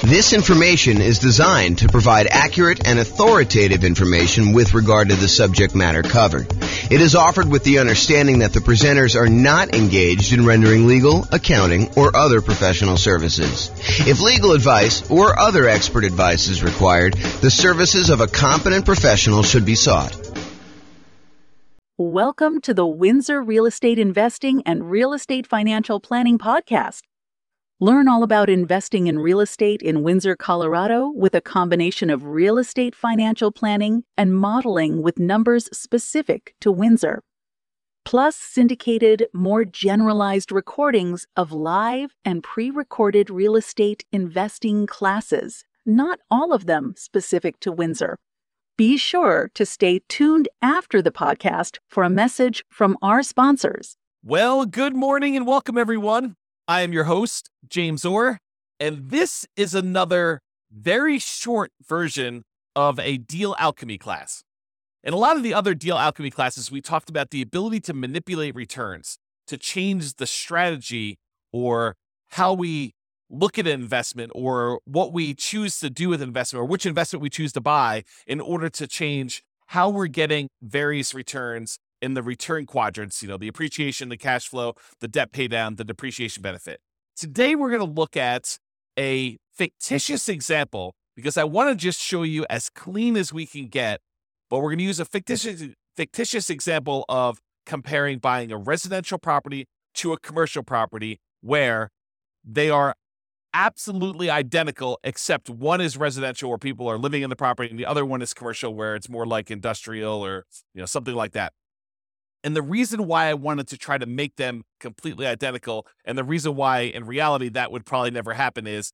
This information is designed to provide accurate and authoritative information with regard to the subject matter covered. It is offered with the understanding that the presenters are not engaged in rendering legal, accounting, or other professional services. If legal advice or other expert advice is required, the services of a competent professional should be sought. Welcome to the Windsor Real Estate Investing and Real Estate Financial Planning Podcast. Learn all about investing in real estate in Windsor, Colorado, with a combination of real estate financial planning and modeling with numbers specific to Windsor. Plus syndicated, more generalized recordings of live and pre-recorded real estate investing classes, not all of them specific to Windsor. Be sure to stay tuned after the podcast for a message from our sponsors. Well, good morning and welcome, everyone. I am your host, James Orr, and this is another very short version of a deal alchemy class. In a lot of the other deal alchemy classes, we talked about the ability to manipulate returns, to change the strategy or how we look at an investment or what we choose to do with investment or which investment we choose to buy in order to change how we're getting various returns in the return quadrants, the appreciation, the cash flow, the debt pay down, the depreciation benefit. Today, we're going to look at a fictitious example because I want to just show you as clean as we can get, but we're going to use a fictitious example of comparing buying a residential property to a commercial property where they are absolutely identical, except one is residential where people are living in the property and the other one is commercial where it's more like industrial or something like that. And the reason why I wanted to try to make them completely identical, and the reason why in reality that would probably never happen, is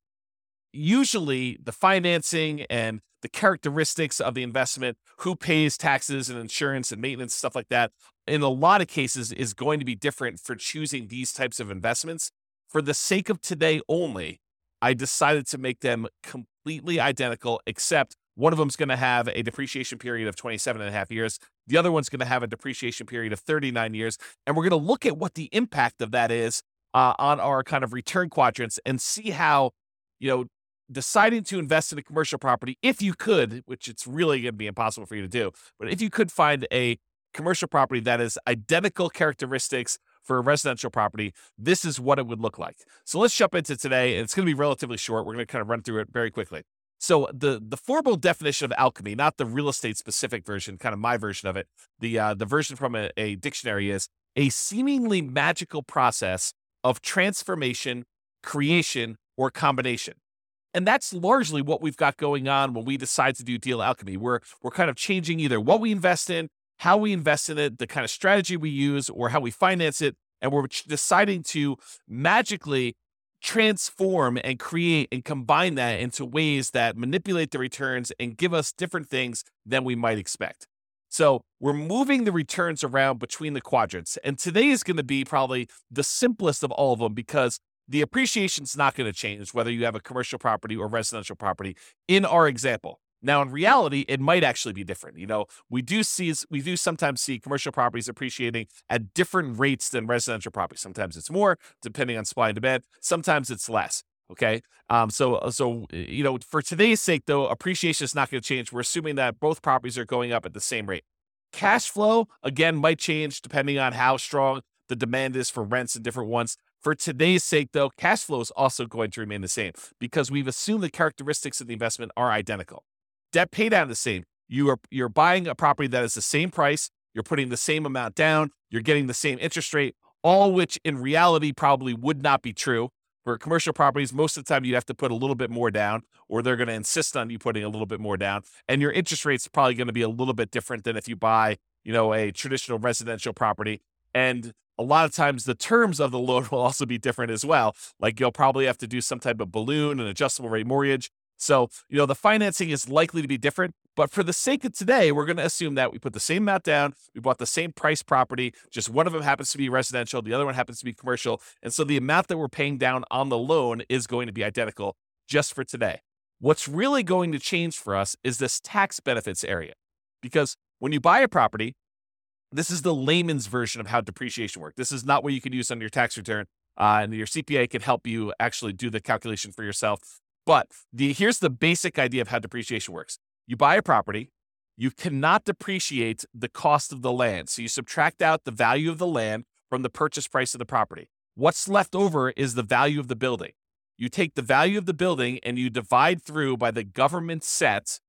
usually the financing and the characteristics of the investment, who pays taxes and insurance and maintenance, stuff like that, in a lot of cases is going to be different for choosing these types of investments. For the sake of today only, I decided to make them completely identical, except one of them is going to have a depreciation period of 27 and a half years. The other one's going to have a depreciation period of 39 years. And we're going to look at what the impact of that is on our kind of return quadrants and see how, deciding to invest in a commercial property, if you could, which it's really going to be impossible for you to do, but if you could find a commercial property that is identical characteristics for a residential property, this is what it would look like. So let's jump into today. And it's going to be relatively short. We're going to kind of run through it very quickly. So the formal definition of alchemy, not the real estate specific version, kind of my version of it, the version from a dictionary is a seemingly magical process of transformation, creation, or combination. And that's largely what we've got going on when we decide to do deal alchemy. We're kind of changing either what we invest in, how we invest in it, the kind of strategy we use, or how we finance it. And we're deciding to magically transform and create and combine that into ways that manipulate the returns and give us different things than we might expect. So we're moving the returns around between the quadrants. And today is going to be probably the simplest of all of them because the appreciation is not going to change whether you have a commercial property or residential property in our example. Now, in reality, it might actually be different. We do sometimes see commercial properties appreciating at different rates than residential properties. Sometimes it's more, depending on supply and demand. Sometimes it's less. Okay. So for today's sake, though, appreciation is not going to change. We're assuming that both properties are going up at the same rate. Cash flow, again, might change depending on how strong the demand is for rents in different ones. For today's sake, though, cash flow is also going to remain the same because we've assumed the characteristics of the investment are identical. Debt pay down the same. You're buying a property that is the same price. You're putting the same amount down. You're getting the same interest rate, all which in reality probably would not be true. For commercial properties, most of the time you have to put a little bit more down or they're going to insist on you putting a little bit more down. And your interest rate's probably going to be a little bit different than if you buy, a traditional residential property. And a lot of times the terms of the loan will also be different as well. Like you'll probably have to do some type of balloon, an adjustable rate mortgage. So, the financing is likely to be different, but for the sake of today, we're going to assume that we put the same amount down, we bought the same price property, just one of them happens to be residential, the other one happens to be commercial, and so the amount that we're paying down on the loan is going to be identical just for today. What's really going to change for us is this tax benefits area, because when you buy a property, this is the layman's version of how depreciation works. This is not what you can use on your tax return, and your CPA can help you actually do the calculation for yourself. But here's the basic idea of how depreciation works. You buy a property, you cannot depreciate the cost of the land. So you subtract out the value of the land from the purchase price of the property. What's left over is the value of the building. You take the value of the building and you divide through by the government set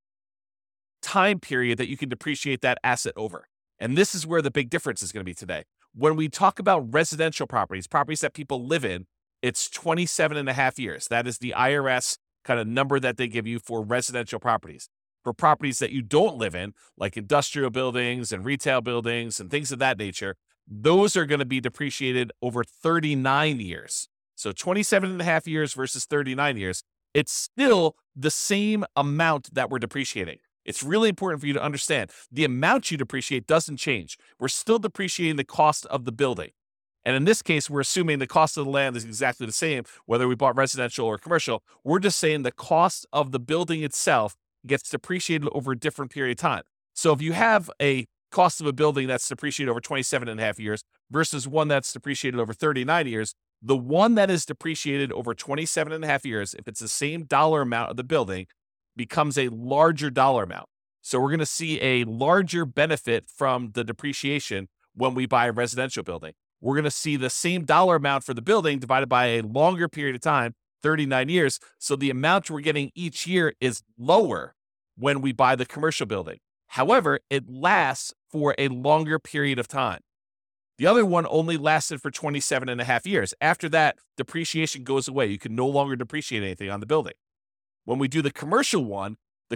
time period that you can depreciate that asset over. And this is where the big difference is going to be today. When we talk about residential properties that people live in, it's 27 and a half years. That is the IRS kind of number that they give you for residential properties. For properties that you don't live in, like industrial buildings and retail buildings and things of that nature, those are going to be depreciated over 39 years. So 27 and a half years versus 39 years, it's still the same amount that we're depreciating. It's really important for you to understand the amount you depreciate doesn't change. We're still depreciating the cost of the building. And in this case, we're assuming the cost of the land is exactly the same, whether we bought residential or commercial. We're just saying the cost of the building itself gets depreciated over a different period of time. So if you have a cost of a building that's depreciated over 27 and a half years versus one that's depreciated over 39 years, the one that is depreciated over 27 and a half years, if it's the same dollar amount of the building, becomes a larger dollar amount. So we're going to see a larger benefit from the depreciation when we buy a residential building. We're going to see the same dollar amount for the building divided by a longer period of time, 39 years. So the amount we're getting each year is lower when we buy the commercial building. However, it lasts for a longer period of time. The other one only lasted for 27 and a half years. After that, depreciation goes away. You can no longer depreciate anything on the building. When we do the commercial one,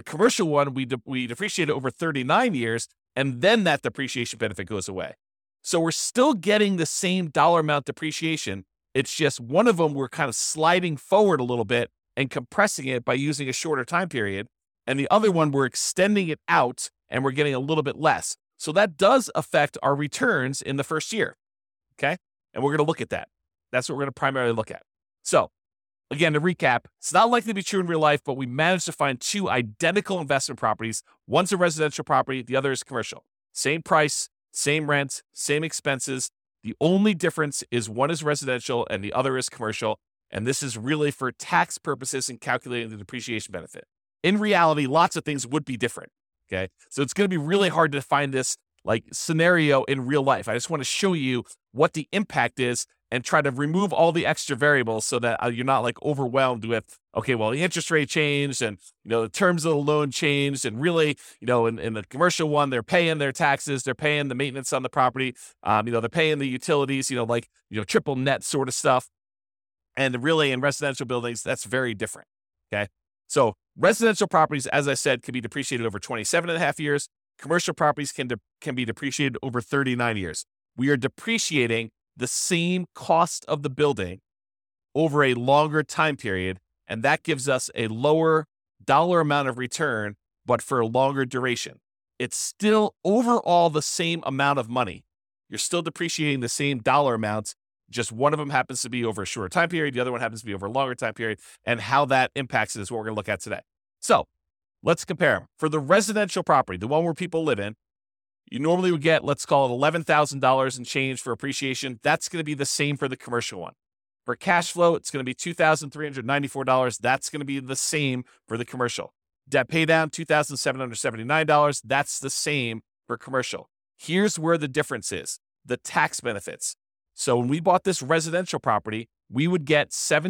we depreciate it over 39 years, and then that depreciation benefit goes away. So we're still getting the same dollar amount depreciation. It's just one of them we're kind of sliding forward a little bit and compressing it by using a shorter time period. And the other one, we're extending it out and we're getting a little bit less. So that does affect our returns in the first year, okay? And we're going to look at that. That's what we're going to primarily look at. So again, to recap, it's not likely to be true in real life, but we managed to find two identical investment properties. One's a residential property, the other is commercial. Same price, same rent, same expenses. The only difference is one is residential and the other is commercial. And this is really for tax purposes and calculating the depreciation benefit. In reality, lots of things would be different. Okay. So it's going to be really hard to find this like scenario in real life. I just want to show you what the impact is and try to remove all the extra variables so that you're not like overwhelmed with, okay, well, the interest rate changed and, the terms of the loan changed. And really, in the commercial one, they're paying their taxes, they're paying the maintenance on the property, they're paying the utilities, triple net sort of stuff. And really in residential buildings, that's very different. Okay. So residential properties, as I said, can be depreciated over 27 and a half years. Commercial properties can be depreciated over 39 years. We are depreciating the same cost of the building over a longer time period, and that gives us a lower dollar amount of return, but for a longer duration. It's still overall the same amount of money. You're still depreciating the same dollar amounts, just one of them happens to be over a shorter time period, the other one happens to be over a longer time period, and how that impacts it is what we're going to look at today. So let's compare them. For the residential property, the one where people live in, you normally would get, let's call it $11,000 and change for appreciation. That's going to be the same for the commercial one. For cash flow, it's going to be $2,394. That's going to be the same for the commercial. Debt pay down, $2,779. That's the same for commercial. Here's where the difference is, the tax benefits. So when we bought this residential property, we would get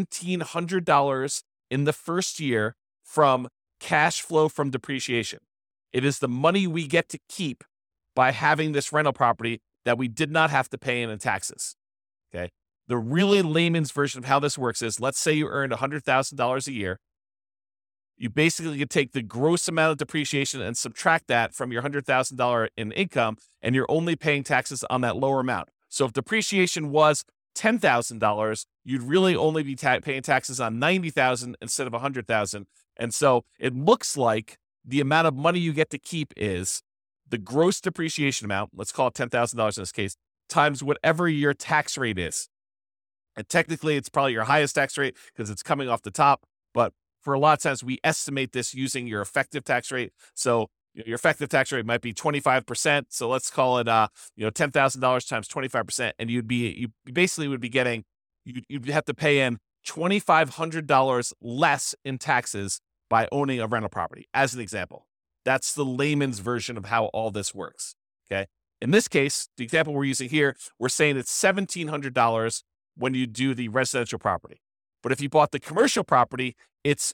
$1,700 in the first year from cash flow from depreciation. It is the money we get to keep by having this rental property that we did not have to pay in taxes. Okay. The really layman's version of how this works is, let's say you earned $100,000 a year. You basically could take the gross amount of depreciation and subtract that from your $100,000 in income, and you're only paying taxes on that lower amount. So if depreciation was $10,000, you'd really only be paying taxes on $90,000 instead of $100,000. And so it looks like the amount of money you get to keep is the gross depreciation amount, let's call it $10,000 in this case, times whatever your tax rate is. And technically, it's probably your highest tax rate because it's coming off the top. But for a lot of times, we estimate this using your effective tax rate. So your effective tax rate might be 25%. So let's call it, $10,000 times 25%. And you basically would be getting, you'd have to pay in $2,500 less in taxes by owning a rental property, as an example. That's the layman's version of how all this works, okay? In this case, the example we're using here, we're saying it's $1,700 when you do the residential property. But if you bought the commercial property, it's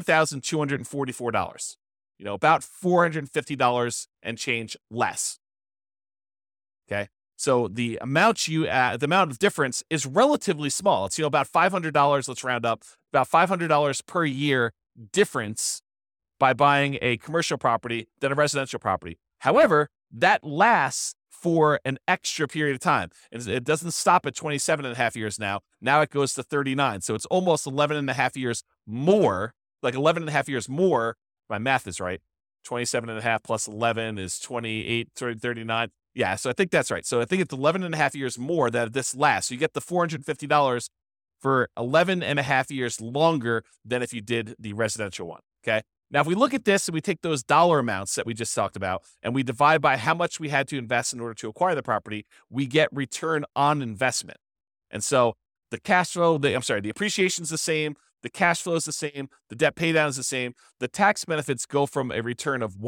$1,244, about $450 and change less, okay? So the amount of difference is relatively small. It's, about $500, let's round up, about $500 per year difference by buying a commercial property than a residential property. However, that lasts for an extra period of time. It doesn't stop at 27 and a half years now. Now it goes to 39. So it's almost 11 and a half years more, like 11 and a half years more. My math is right. 27 and a half plus 11 is 28, 39. Yeah, so I think that's right. So I think it's 11 and a half years more that this lasts. So you get the $450 for 11 and a half years longer than if you did the residential one, okay? Now, if we look at this and we take those dollar amounts that we just talked about and we divide by how much we had to invest in order to acquire the property, we get return on investment. And so the cash flow, the appreciation is the same, the cash flow is the same, the debt pay down is the same. The tax benefits go from a return of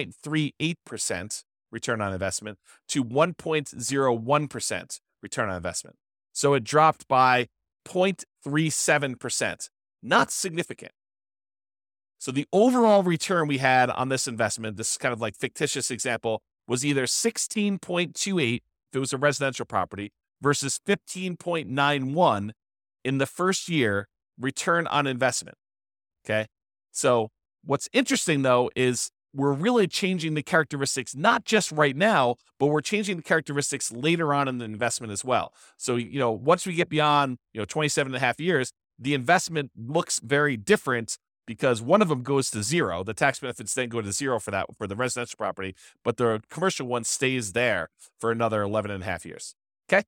1.38% return on investment to 1.01% return on investment. So it dropped by 0.37%. Not significant. So the overall return we had on this investment, this kind of like fictitious example, was either 16.28 if it was a residential property versus 15.91 in the first year return on investment. Okay. So what's interesting though is we're really changing the characteristics, not just right now, but we're changing the characteristics later on in the investment as well. So, once we get beyond, 27 and a half years, the investment looks very different because one of them goes to zero. The tax benefits then go to zero for the residential property, but the commercial one stays there for another 11 and a half years. Okay.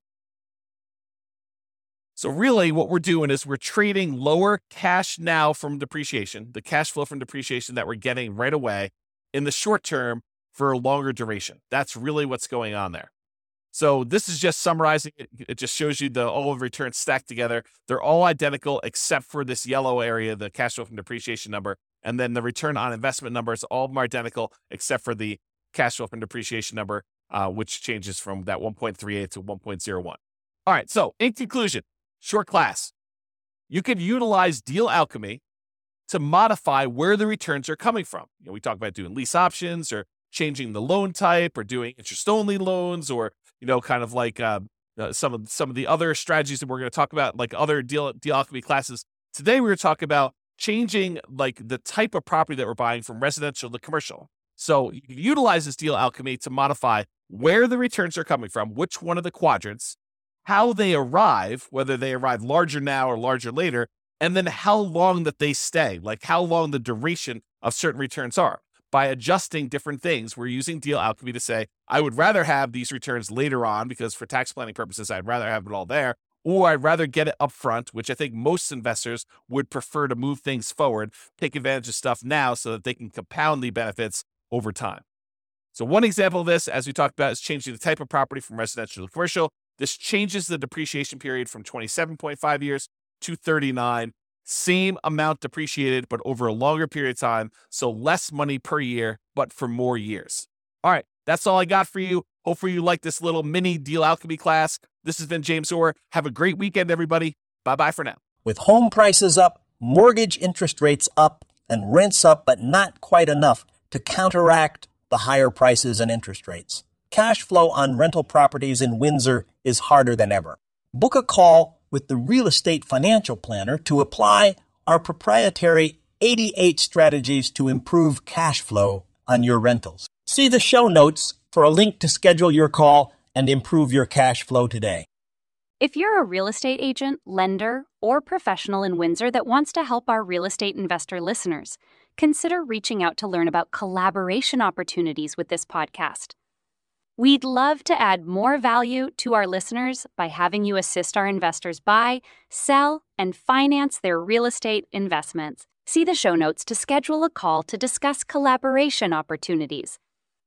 So really what we're doing is we're trading lower cash now from depreciation, the cash flow from depreciation that we're getting right away in the short term for a longer duration. That's really what's going on there. So this is just summarizing it. It just shows you all of returns stacked together. They're all identical except for this yellow area, the cash flow from depreciation number. And then the return on investment numbers, all of them are identical except for the cash flow from depreciation number, which changes from that 1.38 to 1.01. All right, so in conclusion, short class, you could utilize deal alchemy to modify where the returns are coming from. We talk about doing lease options or changing the loan type or doing interest-only loans or, kind of like some of the other strategies that we're going to talk about, like other deal alchemy classes. Today, we're going to talk about changing like the type of property that we're buying from residential to commercial. So you can utilize this deal alchemy to modify where the returns are coming from, which one of the quadrants, how they arrive, whether they arrive larger now or larger later, and then how long that they stay, like how long the duration of certain returns are. By adjusting different things, we're using deal alchemy to say, I would rather have these returns later on because for tax planning purposes, I'd rather have it all there, or I'd rather get it up front, which I think most investors would prefer to move things forward, take advantage of stuff now so that they can compound the benefits over time. So one example of this, as we talked about, is changing the type of property from residential to commercial. This changes the depreciation period from 27.5 years to 39. Same amount depreciated, but over a longer period of time. So less money per year, but for more years. All right, that's all I got for you. Hopefully you like this little mini deal alchemy class. This has been James Orr. Have a great weekend, everybody. Bye-bye for now. With home prices up, mortgage interest rates up, and rents up, but not quite enough to counteract the higher prices and interest rates, cash flow on rental properties in Windsor is harder than ever. Book a call with the Real Estate Financial Planner to apply our proprietary 88 strategies to improve cash flow on your rentals. See the show notes for a link to schedule your call and improve your cash flow today. If you're a real estate agent, lender, or professional in Windsor that wants to help our real estate investor listeners, consider reaching out to learn about collaboration opportunities with this podcast. We'd love to add more value to our listeners by having you assist our investors buy, sell, and finance their real estate investments. See the show notes to schedule a call to discuss collaboration opportunities.